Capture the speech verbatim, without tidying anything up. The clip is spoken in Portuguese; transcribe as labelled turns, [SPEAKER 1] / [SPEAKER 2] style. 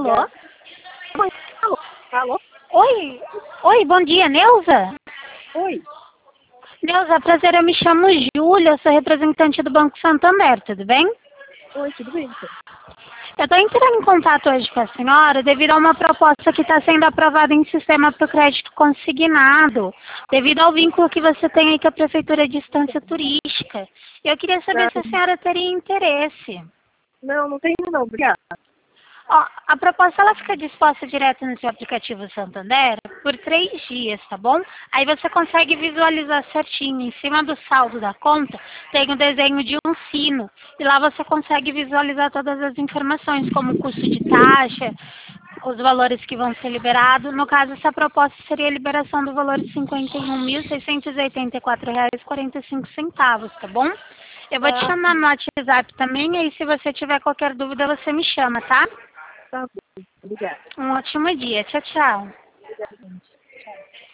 [SPEAKER 1] Alô?
[SPEAKER 2] Oi, alô? Alô?
[SPEAKER 1] Oi, oi, bom dia, Neuza?
[SPEAKER 2] Oi.
[SPEAKER 1] Neuza, prazer, eu me chamo Júlia, eu sou representante do Banco Santander, tudo bem?
[SPEAKER 2] Oi, tudo bem, então?
[SPEAKER 1] Eu estou entrando em contato hoje com a senhora devido a uma proposta que está sendo aprovada em sistema para o crédito consignado, devido ao vínculo que você tem aí com a Prefeitura de Estância Turística. Eu queria saber se a senhora teria interesse.
[SPEAKER 2] Não, não tenho não, obrigada.
[SPEAKER 1] Ó, a proposta ela fica disposta direto no seu aplicativo Santander por três dias, tá bom? Aí você consegue visualizar certinho, em cima do saldo da conta, tem o desenho de um sino. E lá você consegue visualizar todas as informações, como o custo de taxa, os valores que vão ser liberados. No caso, essa proposta seria a liberação do valor de cinquenta e um mil, seiscentos e oitenta e quatro reais e quarenta e cinco centavos, tá bom? Eu vou te
[SPEAKER 2] Ah,
[SPEAKER 1] chamar no WhatsApp também, aí se você tiver qualquer dúvida, você me chama, tá?
[SPEAKER 2] tá bom, obrigada.
[SPEAKER 1] Um ótimo dia. Tchau, tchau.